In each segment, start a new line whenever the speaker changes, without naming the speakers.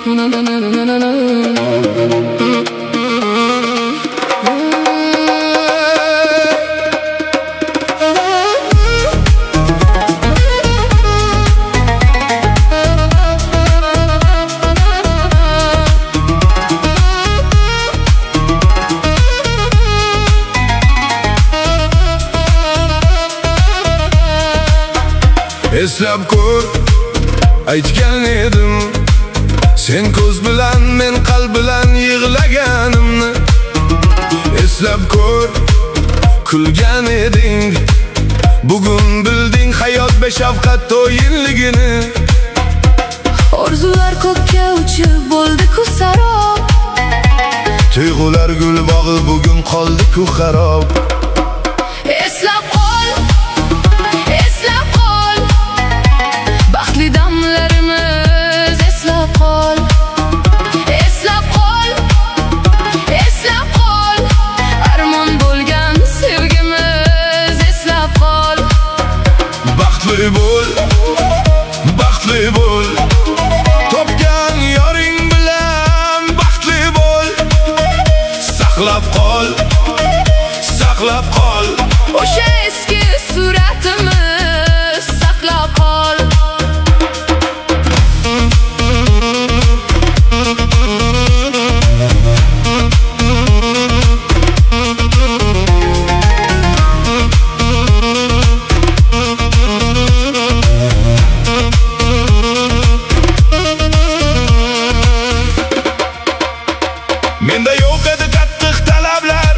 Eslab ko'r, aytgan edim, sen ko'z bilan, men qalb bilan yig'laganimni. Eslab ko'r, kulgan eding, bugun bilding hayot beshafqat to'yinligini.
Orzular ko'kka uchib bo'ldi-ku sarob,
Tuyg'ular gul bog'i bugun qoldi-ku xarob.
Eslab qol, eslab qol, baxtli damlarimiz, eslab qol. Eslab qol, eslab qol, armon bo'lgan sevgimiz, eslab qol.
Baxtli bo'l, baxtli bo'l, topgan yoring bilan baxtli bo'l. Saqlab qol, saqlab qol,
o'sha eski suratimiz, saqlab qol.
Menda yo'q edi qattiq talablar,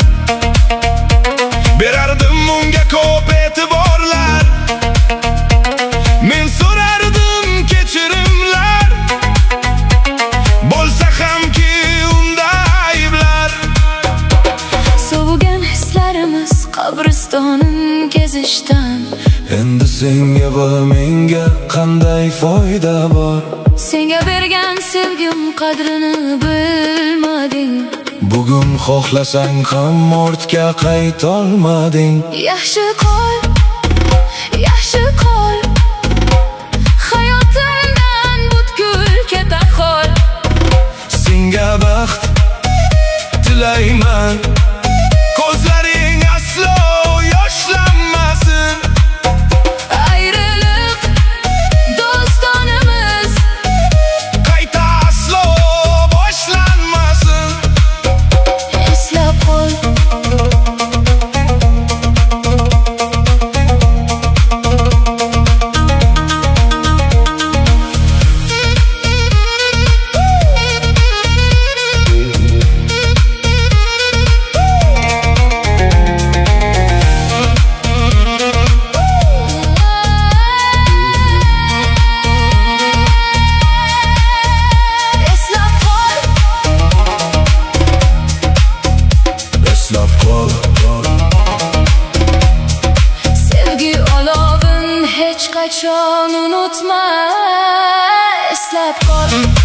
berardim unga ko'p e'tiborlar. Men so'rardim kechirimlar, bo'lsa hamki unda ayblar.
Sovigan hislarimiz qabristonin kezishdan,
Endi senga va menga qanday foyda bor?
senga bergan sevgim qadrini bilmading.
Bugun xohlasang ham ortga qaytolmading.
Yaxshi qol, yaxshi qol, hayotimdan butkul keta qol.
Senga baxt tilayman, ko'zlaring aslo yoshlanmasin.
Ayriliq do'stonimiz,
Qayta aslo boshlanmasin.
eslab qol.
Eslab qol,
Sevgi olovin hech qachon unutma, eslab qol.